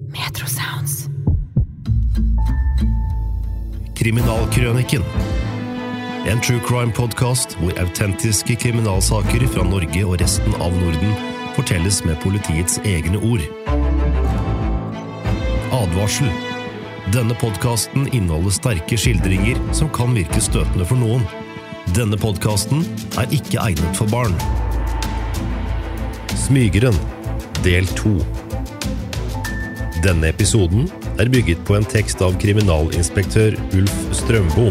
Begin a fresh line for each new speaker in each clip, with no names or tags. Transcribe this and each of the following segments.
Metro Sounds.
Kriminalkrøniken. En true crime podcast hvor autentiske kriminalsaker fra Norge og resten av Norden fortelles med politiets egne ord. Advarsel. Denne podcasten inneholder sterke skildringer som kan virke støtende for noen. Denne podcasten er ikke egnet for barn. Smygeren, del 2. Denne episoden er bygget på en tekst av kriminalinspektør Ulf Strømbom.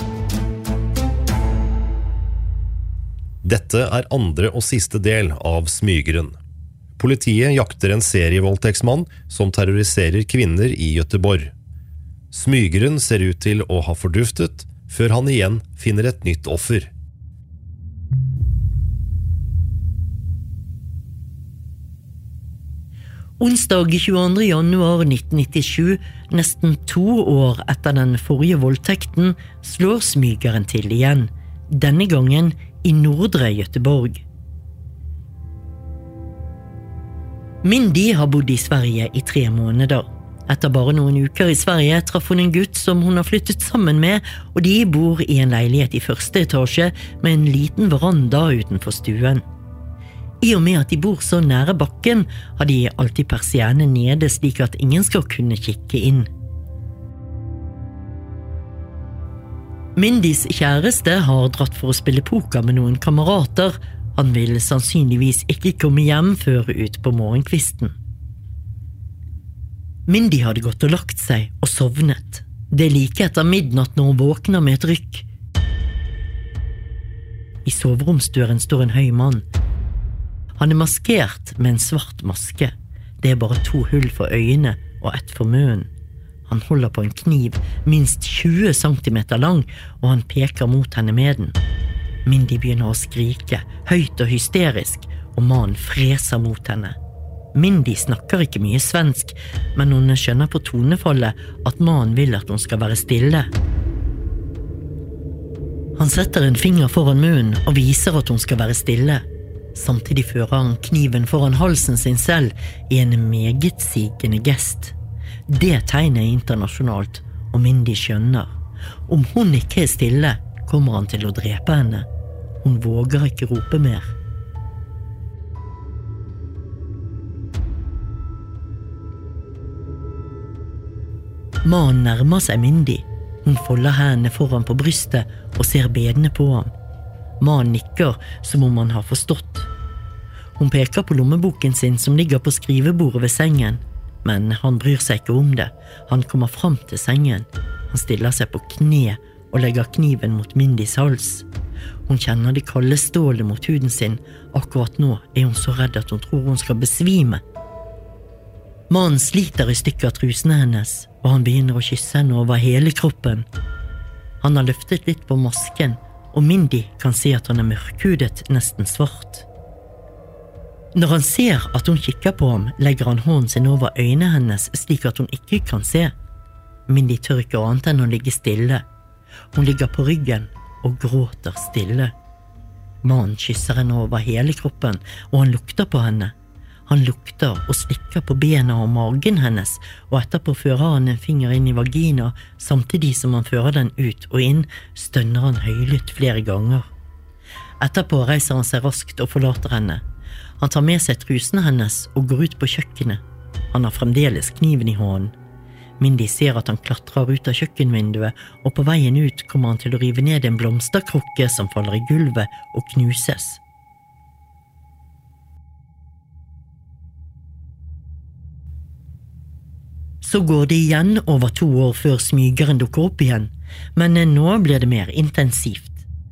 Dette er andre og siste del av Smygeren. Politiet jakter en serievoldtektsmann som terroriserer kvinner i Göteborg. Smygeren ser ut til å ha forduftet, før han igjen finner et nytt offer.
Onsdag 22. januar 1997, nesten 2 år etter den forrige voldtekten, slår smygeren til igjen, denne gangen i Nordre Göteborg. Mindy har bodd i Sverige i 3 måneder. Etter bare noen uker i Sverige traff hun en gutt som hun har flyttet sammen med, og de bor i en leilighet i første etasje med en liten veranda utenfor stuen. I og med at de bor så nære bakken, har de alltid persienne nede slik at ingen skal kunne kikke inn. Mindys kjæreste har dratt for å spille poker med noen kamerater. Han vil sannsynligvis ikke komme hjem før ut på morgenkvisten. Mindy hadde gått og lagt seg og sovnet. Det like etter midnatt når hun våkner med et rykk. I soveromsdøren står en høy mann. Han er maskert med en svart maske. Det er bare 2 hull for øynene og 1 for munnen. Han holder på en kniv, minst 20 centimeter lang, og han peker mot henne med den. Mindy begynner å skrike, høyt og hysterisk, og mannen freser mot henne. Mindy snakker ikke mye svensk, men hun skjønner på tonefallet at mannen vil at hun skal være stille. Han setter en finger foran munnen og viser at hun skal være stille. Samtidig fører han kniven foran halsen sin selv i en meget sigende gest. Det tegnet er internasjonalt, og Mindy skjønner. Om hun ikke er stille, kommer han til å drepe henne. Hun våger ikke rope mer. Mannen nærmer seg Mindy. Hun folder hendene foran på brystet og ser bedende på ham. Mannen nikker som om han har forstått. Hun peker på lommeboken sin som ligger på skrivebordet ved sengen, men han bryr seg ikke om det. Han kommer fram til sengen. Han stiller seg på kne og legger kniven mot Mindys hals. Hun kjenner det kalde stålet mot huden sin. Akkurat nå er hun så redd at hun tror hun skal besvime. Mannen sliter i stykker trusene hennes, og han begynner å kysse henne over hele kroppen. Han har løftet litt på masken, og Mindy kan se at han er mørkhudet, nesten svart. Når han ser at hun kikker på ham, legger han hånden sin over øynene hennes slik at hun ikke kan se. Mindy tør ikke annet enn å ligge stille. Hun ligger på ryggen og gråter stille. Mannen kysser henne over hele kroppen, og han lukter på henne. Han lukter og slikker på bena og magen hennes, og etterpå fører han en finger inn i vagina, samtidig som han fører den ut og inn, stønner han høylytt flere ganger. Etterpå reiser han seg raskt og forlater henne. Han tar med seg trusene hennes og går ut på kjøkkenet. Han har fremdeles kniven i hånden. Mindy ser at han klatrer ut av kjøkkenvinduet, og på veien ut kommer han til å rive ned en blomsterkrukke som faller i gulvet og knuses. Så går det igjen over 2 år før smygeren dukker opp igjen, men nå blir det mer intensivt.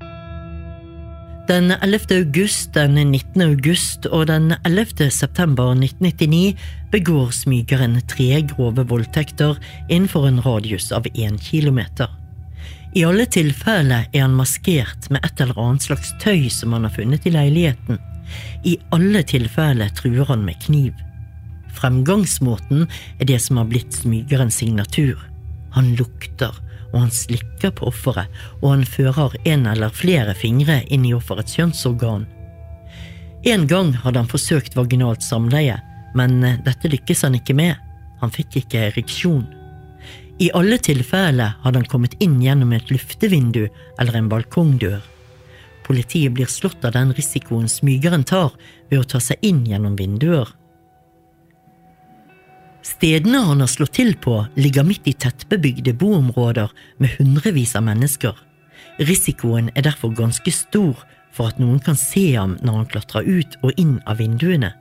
Den 11. august, den 19. august og den 11. september 1999 begår smygeren 3 grove voldtekter innenfor en radius av 1 kilometer. I alle tilfeller er han maskert med et eller annet slags tøy som han har funnet i leiligheten. I alle tilfeller truer han med kniv. Fremgangsmåten er det som har blitt smygerens signatur. Han lukter, og han slikker på offeret, og han fører en eller flere fingre inn i offerets kjønnsorgan. En gang hadde han forsøkt vaginalt samleie, men dette lykkes han ikke med. Han fikk ikke ereksjon. I alle tilfeller hadde han kommet inn gjennom et luftevindu eller en balkongdør. Politiet blir slått av den risikoen smygeren tar ved å ta seg inn gjennom vinduer. Stedene han har slått til på ligger midt i tettbebygde boområder med hundrevis av mennesker. Risikoen derfor ganske stor for at noen kan se ham når han klatrer ut og inn av vinduene.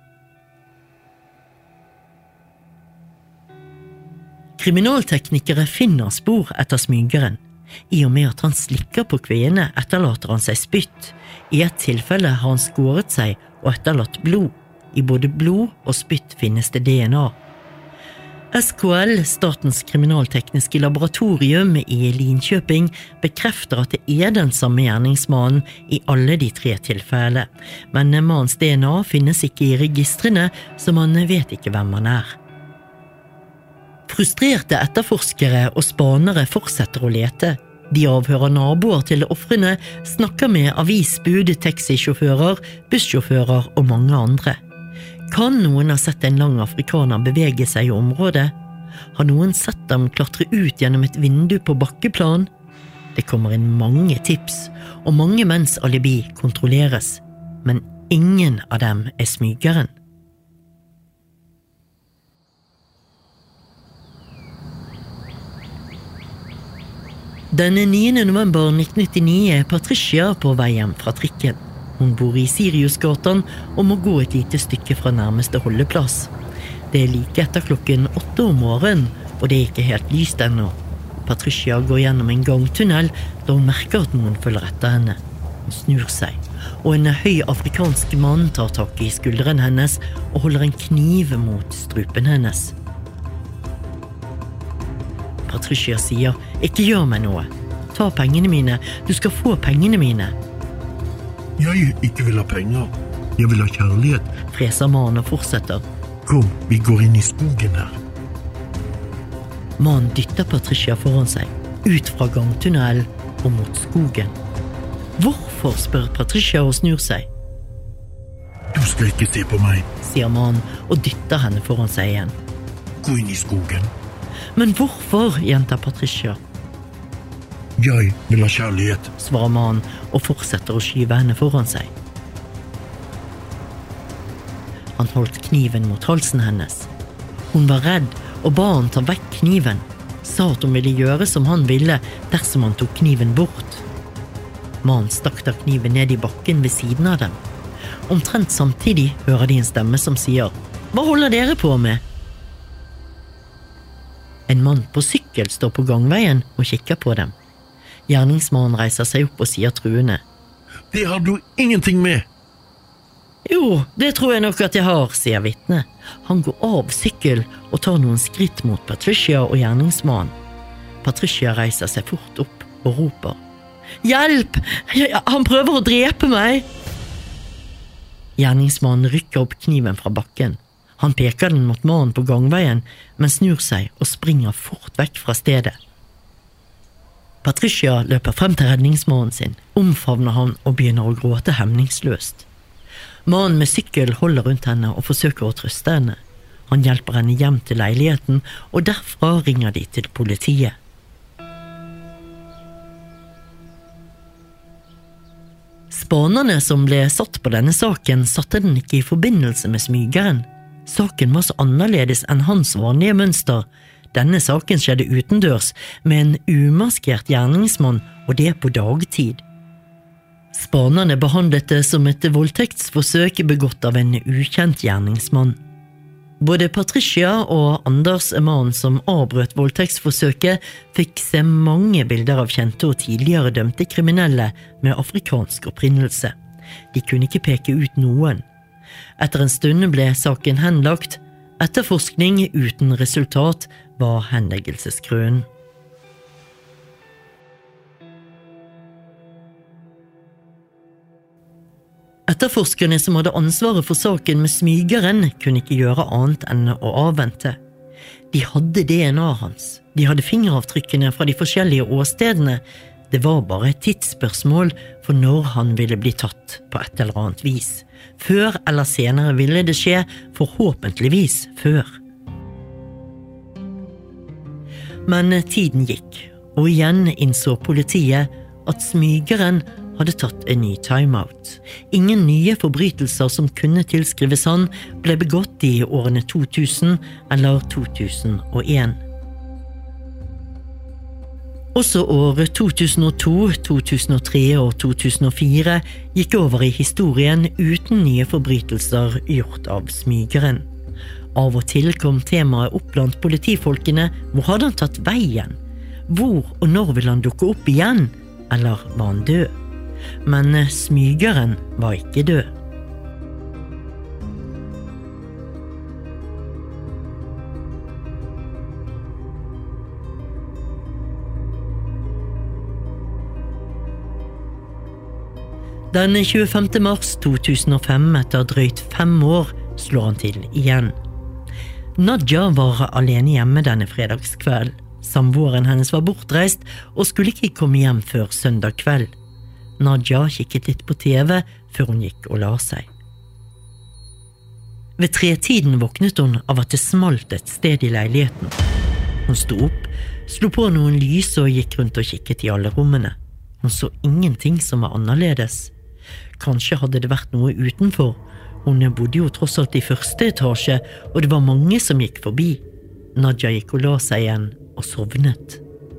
Kriminalteknikere finner spor etter smygeren. I og med at han slikker på kveene etterlater han seg spytt. I et tilfelle har han skåret seg og etterlatt blod. I både blod og spytt finnes det DNA. SKL, Statens kriminaltekniske laboratorium i Linköping, bekrefter at det den samme gjerningsmannen i alle de 3 tilfellene, men mannens DNA finnes ikke i registrene, så man vet ikke hvem han Frustrerte etterforskere og spanere fortsetter å lete. De avhører naboer til ofrene, snakker med avisbud, taxisjåfører, bussjåfører og mange andre. Kan noen ha sett en lang afrikaner bevege seg i området? Har noen sett dem klatre ut gjennom et vindu på bakkeplan? Det kommer inn mange tips, og mange menns alibi kontrolleres, men ingen av dem smygeren. Den 9. november 1999 Patricia på vei hjem fra trikken. Hun bor i Siriusgatan og må gå et lite stykke fra nærmeste holdeplass. Det like etter klokken 8 om morgenen, og det ikke helt lyst ennå. Patricia går gjennom en gangtunnel da hun merker at noen følger etter henne. Hun snur seg, og en høy afrikansk mann tar tak i skulderen hennes og holder en kniv mot strupen hennes. Patricia sier, ikke gjør meg noe. Ta pengene mine, du skal få pengene mine.
Jeg ikke vil ha penger. Jeg vil ha kjærlighet.
Freser mannen og fortsetter.
Kom, vi går inn i skogen her.
Mannen dytter Patricia foran seg, ut fra gangtunnelen og mot skogen. Hvorfor, spør Patricia og snur seg.
Du skal ikke se på meg,
sier mannen og dytter henne foran seg igjen.
Gå inn i skogen.
Men hvorfor, gjentar Patricia.
Jeg vil ha kjærlighet,
svarer mannen og fortsetter å skyve henne foran seg. Han holdt kniven mot halsen hennes. Hun var redd og ba han ta vekk kniven, sa at hun ville gjøre som han ville dersom han tok kniven bort. Mannen stakk da kniven ned i bakken ved siden av dem. Omtrent samtidig hører de en stemme som sier, «Hva holder dere på med?» En mann på sykkel står på gangveien og kikker på dem. Gjerningsmannen reiser seg opp og sier truende.
Det har du ingenting med.
Jo, det tror jeg nok at jeg har, sier vitne. Han går av sykkel og tar noen skritt mot Patricia og gjerningsmannen. Patricia reiser seg fort opp og roper. Hjelp! Han prøver å drepe meg! Gjerningsmannen rykker opp kniven fra bakken. Han peker den mot mannen på gangveien, men snur seg og springer fort vekk fra stedet. Patricia løper frem til redningsmannen sin, omfavner han og begynner å gråte hemningsløst. Mannen med sykkel holder rundt henne og forsøker å trøste henne. Han hjelper henne hjem til leiligheten, og derfra ringer de til politiet. Spanerne som ble satt på denne saken satte den ikke i forbindelse med smygeren. Saken var så annerledes enn hans vanlige mønster. Denne saken skjedde utendørs med en umaskert gjerningsmann, og det på dagtid. Spanerne behandlet det som et voldtektsforsøk begått av en ukjent gjerningsmann. Både Patricia og Anders, mannen som avbrøt voldtektsforsøket, fikk se mange bilder av kjente og tidligere dømte kriminelle med afrikansk opprinnelse. De kunne ikke peke ut noen. Etter en stund ble saken henlagt. Etterforskning uten resultat var henleggelsesgrunnen. Etterforskerne som hadde ansvaret for saken med smygeren kunne ikke gjøre annet enn å avvente. De hadde DNA hans. De hadde fingeravtrykkene fra de forskjellige åstedene. Det var bare et tidsspørsmål for når han ville bli tatt på et eller annet vis. Før eller senere ville det skje, forhåpentligvis før. Men tiden gikk, og igjen innså politiet at smygeren hadde tatt en ny timeout. Ingen nye forbrytelser som kunne tilskrives han ble begått i årene 2000 eller 2001. Også år 2002, 2003 og 2004 gikk over i historien uten nye forbrytelser gjort av smygeren. Av og til kom temaet opp blant politifolkene. Hvor hadde han tatt veien? Hvor og når vil han dukke opp igjen? Eller var han død? Men smygeren var ikke død. Den 25. mars 2005, etter drøyt 5 år, slår han til igjen. Nadja var alene hjemme denne fredagskveld. Samboeren hennes var bortreist og skulle ikke komme hjem før søndag kveld. Nadja kikket litt på TV før hun gikk og la seg. Ved 3-tiden våknet hun av at det smalt et sted i leiligheten. Hun sto opp, slo på noen lys og gikk rundt og kikket i alle rommene. Hun så ingenting som var annerledes. Kanskje hadde det vært noe utenfor. Hun bodde jo tross alt i 1. etasje, og det var mange som gikk forbi. Nadja gikk og la seg igjen og sovnet.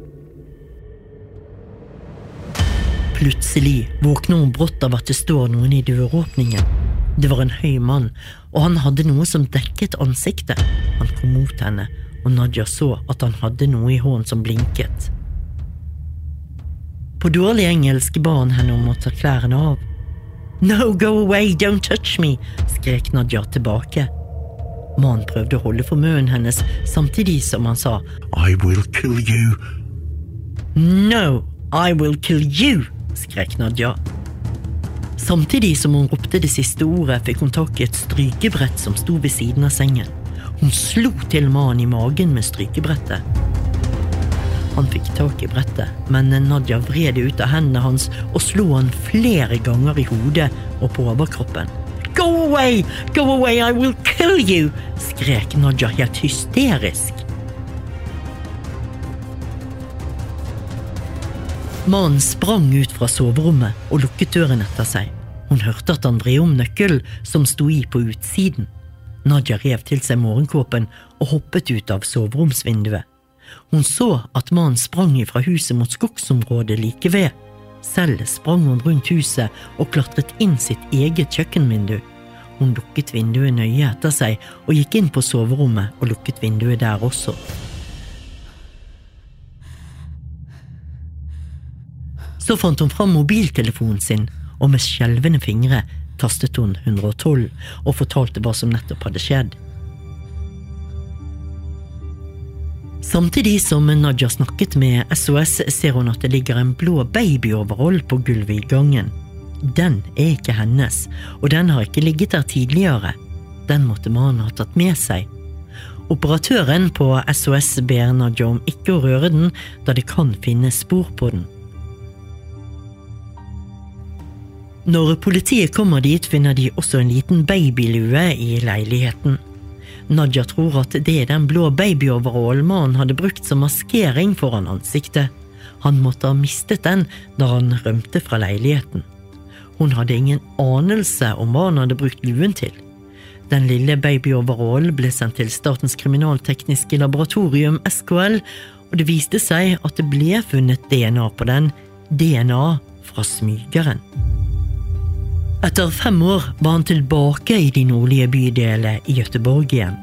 Plutselig våkner hun brått av at det står noen i døråpningen. Det var en høy mann, og han hadde noe som dekket ansiktet. Han kom mot henne, og Nadja så at han hadde noe i hånden som blinket. På dårlig engelsk ba han henne om å ta klærne av. «No, go away, don't touch me!» skrek Nadja tilbake. Mannen prøvde å holde for munnen hennes, samtidig som han sa
I will kill you.
«No, I will kill you!» skrek Nadja. Samtidig som hun ropte det siste ordet, fikk hun tak i et strykebrett som sto ved siden av sengen. Hun slo til mannen i magen med strykebrettet. Han fikk tak i brettet, men Nadja vred det ut av hendene hans og slo han flere ganger i hodet og på overkroppen. «Go away! Go away! I will kill you!» skrek Nadja helt hysterisk. Mannen sprang ut fra soverommet og lukket døren etter seg. Hun hørte at han vred om nøkkelen som sto i på utsiden. Nadja rev til seg morgenkåpen og hoppet ut av soveromsvinduet. Hun så at mannen sprang fra huset mot skogsområdet like ved. Selv sprang hun rundt huset og klatret inn sitt eget kjøkkenvindu. Hun lukket vinduet nøye etter seg og gikk inn på soverommet og lukket vinduet der også. Så fant hun fram mobiltelefonen sin, og med skjelvende fingre tastet hun 112 og fortalte hva som nettopp hadde skjedd. Samtidig som Nadja snakket med SOS, ser hun at det ligger en blå babyoverall på gulvet i gangen. Den er ikke hennes, og den har ikke ligget der tidligere. Den måtte mannen ha tatt med seg. Operatøren på SOS ber Nadja om ikke å røre den, da det kan finnes spor på den. Når politiet kommer dit, finner de også en liten babylue i leiligheten. Nadja tror at det er den blå babyoverallen mannen hadde brukt som maskering foran ansiktet. Han måtte ha mistet den da han rømte fra leiligheten. Hun hadde ingen anelse om hva han hadde brukt luen til. Den lille babyoverallen ble sendt til Statens kriminaltekniske laboratorium, SKL, og det viste seg at det ble funnet DNA på den, DNA fra smygeren. Etter 5 år var han tilbake i de nordlige bydelene i Göteborg igjen.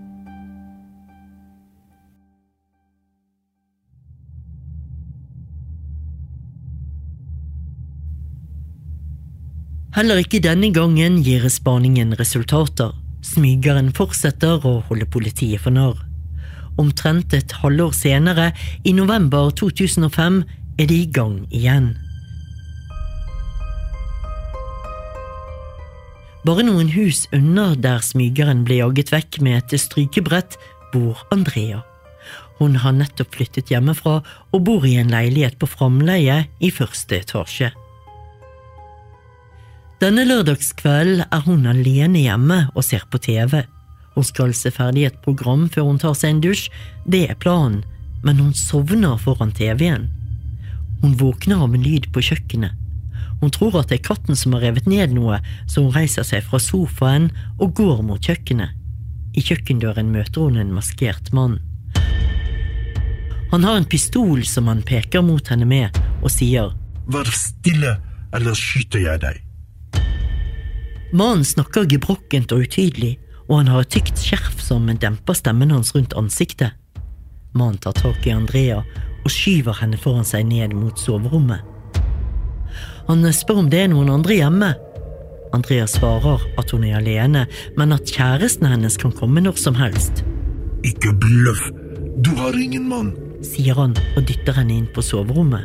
Heller ikke denne gangen gir spaningen resultater. Smygeren fortsetter å holde politiet for narr. Omtrent et halvår senere, i november 2005, er de i gang igjen. Bare noen hus under der smygeren ble jaget vekk med et strykebrett, bor Andrea. Hun har nettopp flyttet hjemmefra og bor i en leilighet på framleie i 1. etasje. Denne lørdagskvelden er hun alene hjemme og ser på TV. Hun skal se ferdig et program før hun tar seg en dusj. Det er planen. men hun sovner foran TV-en. Hun våkner av en lyd på kjøkkenet. Hun tror at det katten som har revet ned noe, så hun reiser seg fra sofaen og går mot kjøkkenet. I kjøkkendøren møter hun en maskert mann. Han har en pistol som han peker mot henne med, og sier:
Vær stille, eller skyter jeg deg.
Mannen snakker gebrokkent og utydelig, og han har et tykt skjerf som demper stemmen hans rundt ansiktet. Mannen tar tak i Andrea og skyver henne foran seg ned mot soverommet. Han spør om det noen andre hjemme. Andrea svarer at hun alene, men at kjæresten hennes kan komme når som helst.
Ikke bløff, du har ingen mann,
sier han og dytter henne inn på soverommet.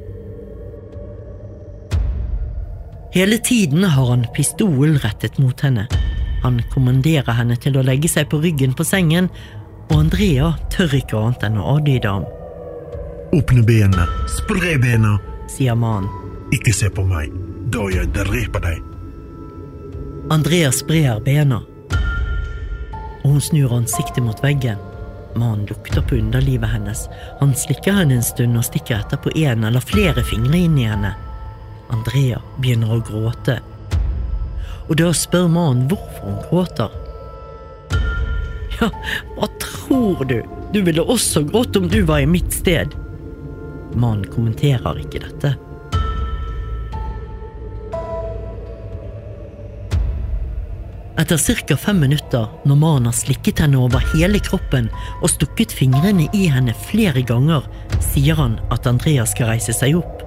Hele tiden har han pistol rettet mot henne. Han kommanderer henne til å legge seg på ryggen på sengen, og Andrea tør ikke annet enn å adlyde ham.
Åpne bena, spre bena,
sier mannen.
Ikke se på meg, da jeg dreper deg.
Andrea sprer bena, og hun snur ansiktet mot veggen. Mannen lukter på underlivet hennes. Han slikker henne en stund og stikker etterpå en eller flere fingre inn i henne. Andrea begynner å gråte, og da spør mannen hvorfor hun gråter. Ja, hva tror du? Du ville også gråte om du var i mitt sted. Mannen kommenterer ikke dette. Etter cirka 5 minutter, når mannen har slikket henne over hele kroppen og stukket fingrene i henne flere ganger, sier han at Andrea skal reise seg opp.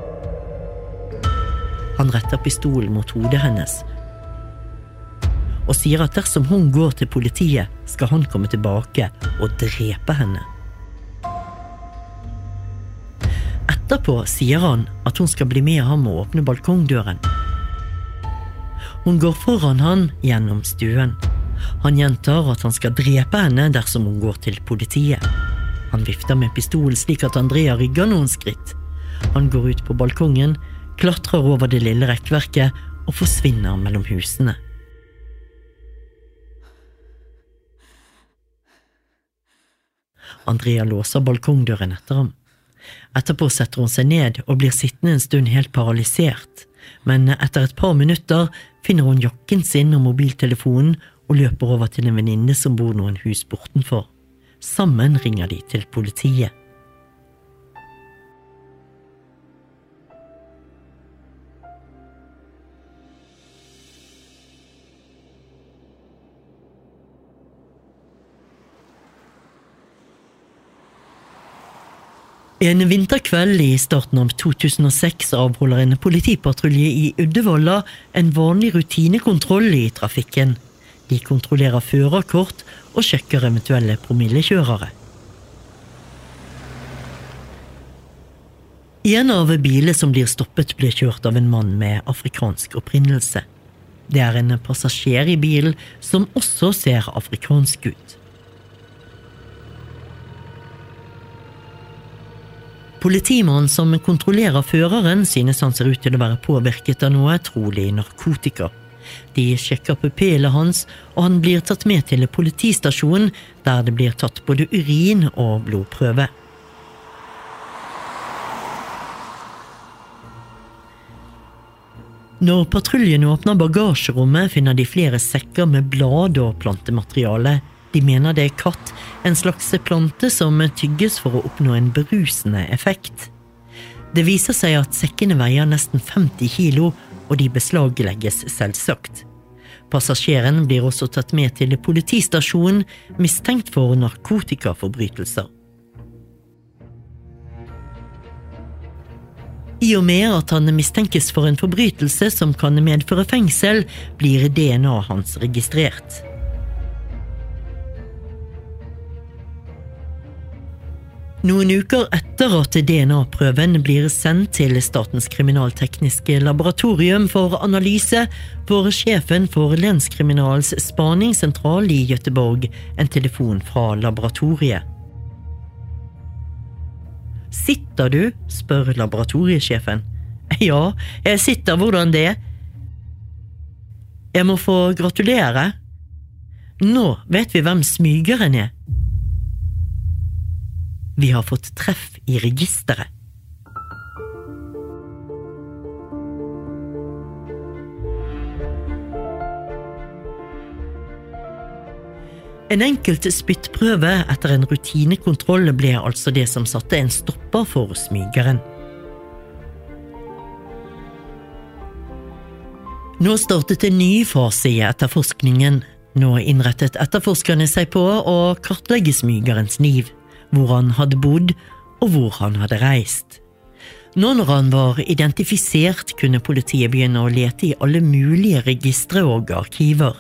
Han retter pistolen mot hodet hennes og sier at dersom hun går til politiet, skal han komme tilbake og drepe henne. Etterpå sier han at hun skal bli med ham og åpne balkongdøren. Hun går foran han gjennom stuen. Han gjentar at han skal drepe henne dersom hun går til politiet. Han vifter med pistolen slik at Andrea rygger noen skritt. Han går ut på balkongen, klatrer over det lille rekkverket og forsvinner mellom husene. Andrea låser balkongdøren etter ham. Etterpå setter hun seg ned og blir sittende en stund helt paralysert, men etter et par minutter finner hun jakken sin og mobiltelefonen og løper over til en venninne som bor noen hus bortenfor. Sammen ringer de til politiet. En vinterkveld i starten av 2006 avholder en politipatrulje i Uddevalla en vanlig rutinekontroll i trafikken. De kontrollerer førerkort og sjekker eventuelle promillekjørere. En av bilene som blir stoppet blir kjørt av en mann med afrikansk opprinnelse. Det er en passasjer i bilen som også ser afrikansk ut. Politimannen som kontrollerer føreren synes han ser ut til å være påvirket av noe, trolig narkotika. De sjekker pupillet hans, og han blir tatt med til politistasjonen, der det blir tatt både urin og blodprøve. Når patruljen åpner bagasjerommet, finner de flere sekker med blad og plantemateriale. De mener det er katt, en slags plante som tygges for å oppnå en berusende effekt. Det viser seg at sekkene veier nesten 50 kilo, og de beslaglegges selvsagt. Passasjeren blir også tatt med til politistasjonen, mistenkt for narkotikaforbrytelser. I og med at han mistenkes for en forbrytelse som kan medføre fengsel, blir DNA hans registrert. Noen uker etter at DNA-prøven blir sendt til Statens kriminaltekniske laboratorium for analyse, får sjefen for Länskriminals spaningssentral i Göteborg en telefon fra laboratoriet. «Sitter du?» spør laboratoriesjefen. «Ja, jeg sitter, hvordan det?» «Jeg må få gratulere. Nå vet vi hvem smygeren er.» Vi har fått treff I registeret. En enkelt spyttprøve etter en rutinekontroll ble altså det som satte en stopper for smygeren. Nå startet en ny fase I etterforskningen. Nå innrettet etterforskerne seg på å kartlegge smygerens liv, hvor han hadde bodd og hvor han hadde reist. Nå når han var identifisert, kunne politiet begynne å lete I alle mulige registre og arkiver.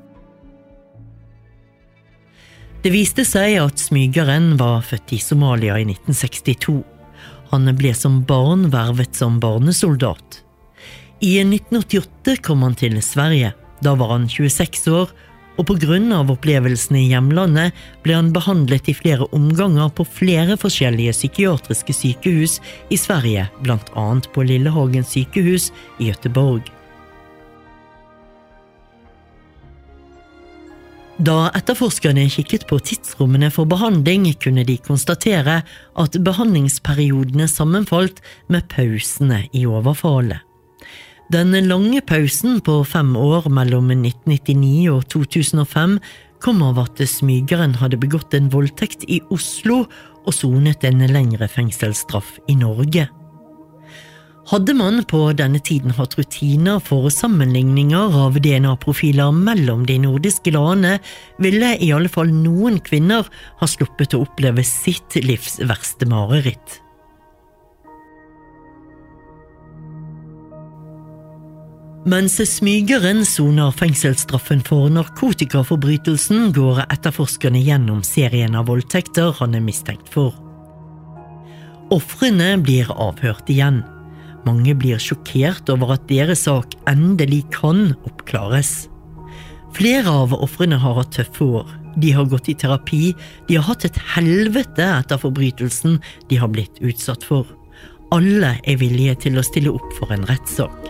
Det viste seg at smygeren var født I Somalia I 1962. Han ble som barn vervet som barnesoldat. I 1988 kom han til Sverige. Da var han 26 år, og på grunn av opplevelsene I hjemlandet ble han behandlet I flere omganger på flere forskjellige psykiatriske sykehus I Sverige, blant annet på Lillehagen sykehus I Göteborg. Da etterforskerne kikket på tidsrommene for behandling, kunne de konstatere at behandlingsperiodene sammenfalt med pausene I overfallet. Den lange pausen på 5 år mellom 1999 og 2005 kom av at smygeren hadde begått en voldtekt I Oslo og sonet en lengre fengselsstraff I Norge. Hadde man på denne tiden hatt rutiner for sammenligninger av DNA-profiler mellom de nordiske landene, ville I alle fall noen kvinner ha sluppet å oppleve sitt livs verste mareritt. Mens smygeren soner fengselsstraffen for narkotikaforbrytelsen, går etterforskerne gjennom serien av voldtekter han mistenkt for. Ofrene blir avhørt igjen. Mange blir sjokkert over at deres sak endelig kan oppklares. Flere av ofrene har hatt tøffe år. De har gått I terapi, de har hatt et helvete etter forbrytelsen de har blitt utsatt for. Alle villige til å stille opp for en rettssak.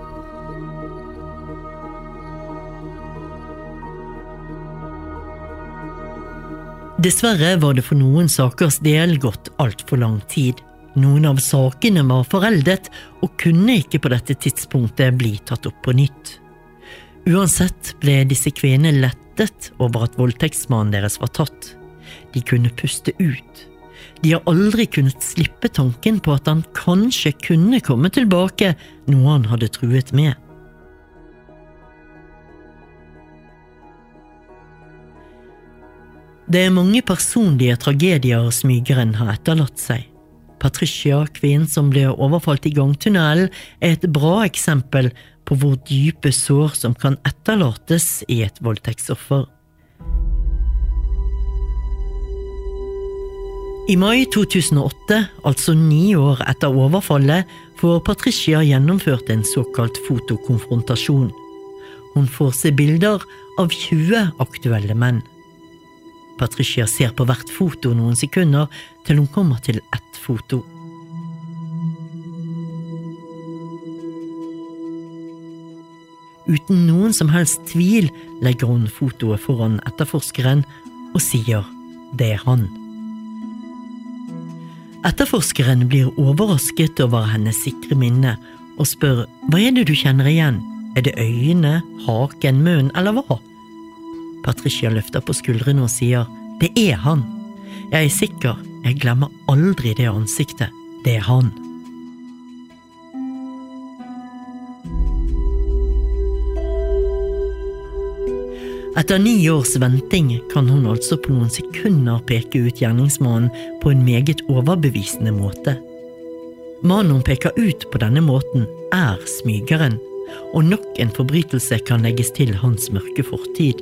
Dessverre var det for noen sakers del gått alt for lang tid. Noen av sakene var foreldet og kunne ikke på dette tidspunktet bli tatt opp på nytt. Uansett ble disse kvinnene lettet over at voldtektsmannen deres var tatt. De kunne puste ut. De har aldri kunnet slippe tanken på at han kanskje kunne komme tilbake, noe han hadde truet med. Det mange personlige tragedier smygeren har etterlatt seg. Patricia, kvinnen som ble overfalt I gangtunnelen, et bra eksempel på hvor dype sår som kan etterlates I et voldtektsoffer. I mai 2008, altså 9 år etter overfallet, får Patricia gjennomført en såkalt fotokonfrontasjon. Hun får se bilder av 20 aktuelle menn. Patricia ser på hvert foto noen sekunder til hun kommer til ett foto. Uten noen som helst tvil legger hun fotoet foran etterforskeren og sier det han. Etterforskeren blir overrasket over hennes sikre minne og spør hva det du kjenner igjen? Det øynene, haken, munnen eller hva? Patricia løfter på skuldrene og sier det han. Jeg sikker, jeg glemmer aldri det ansiktet. Det han. Etter 9 års venting kan hun altså på noen sekunder peke ut gjerningsmannen på en meget overbevisende måte. Mannen hun peker ut på denne måten smygeren, og nok en forbrytelse kan legges til hans mørke fortid.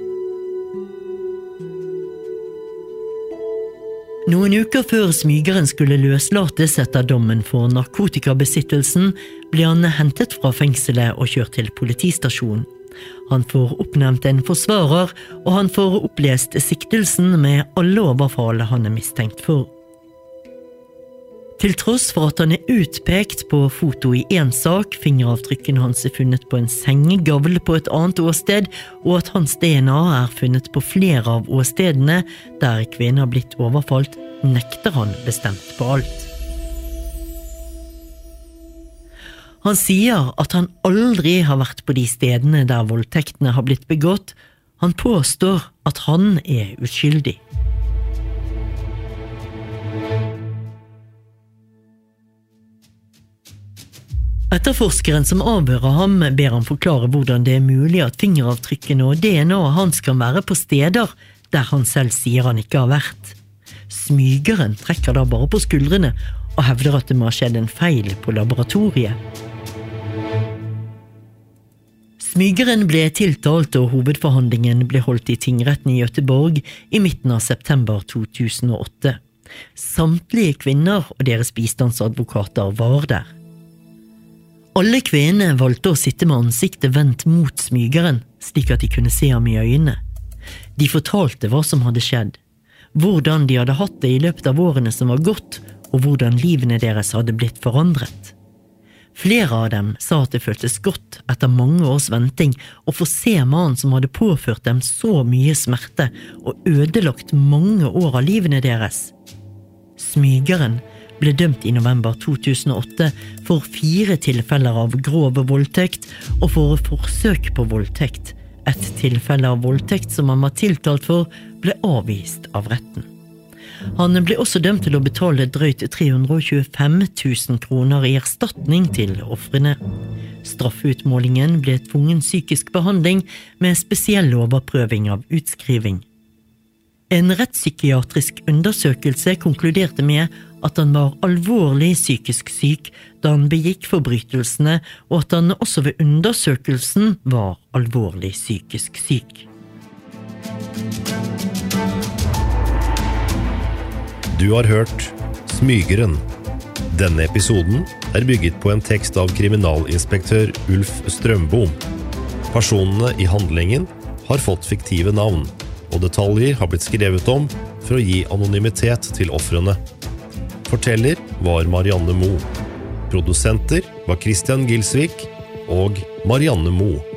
Noen uker før smygeren skulle løslates etter dommen for narkotikabesittelsen, ble han hentet fra fengselet og kjørt til politistasjonen. Han får oppnevnt en forsvarer, og han får opplest siktelsen med alle overfall han mistenkt for. Til tross for at han utpekt på foto i en sak, fingeravtrykkene hans funnet på en sengegavl på et annet åsted, og at hans DNA funnet på flere av åstedene der kvinnen har blitt overfalt, nekter han bestemt på alt. Han sier at han aldri har vært på de stedene der voldtektene har blitt begått. Han påstår at han uskyldig. Etterforskeren som avhører ham ber han forklare hvordan det mulig at fingeravtrykkene og DNA hans kan være på steder der han selv sier han ikke har vært. Smygeren trekker da bare på skuldrene og hevder at det må ha skjedd en feil på laboratoriet. Smygeren ble tiltalt og hovedforhandlingen ble holdt i tingretten i Göteborg i midten av september 2008. Samtlige kvinner og deres bistandsadvokater var der. Alle kvinnene valgte å sitte med ansiktet vendt mot smygeren, slik at de kunne se ham i øynene. De fortalte hva som hadde skjedd, hvordan de hadde hatt det i løpet av årene som var gått, og hvordan livene deres hadde blitt forandret. Flere av dem sa at det føltes godt etter mange års venting å få se mannen som hadde påført dem så mye smerte og ødelagt mange år av livene deres. Smygeren ble dømt i november 2008 for 4 tilfeller av grov voldtekt og for forsøk på voldtekt. Et tilfelle av voldtekt som han var tiltalt for ble avvist av retten. Han ble også dømt til å betale drøyt 325 000 kroner i erstatning til ofrene. Straffeutmålingen ble tvungen psykisk behandling med spesiell overprøving av utskriving. En rettspsykiatrisk undersøkelse konkluderte med at han var alvorlig psykisk syk da han begikk forbrytelsene, og at han også ved undersøkelsen var alvorlig psykisk syk.
Du har hørt Smygeren. Denne episoden bygget på en tekst av kriminalinspektør Ulf Strømbom. Personene i handlingen har fått fiktive navn, og detaljer har blitt skrevet om for å gi anonymitet til ofrene. Forteller var Marianne Moe. Produsenter var Christian Gilsvik og Marianne Moe.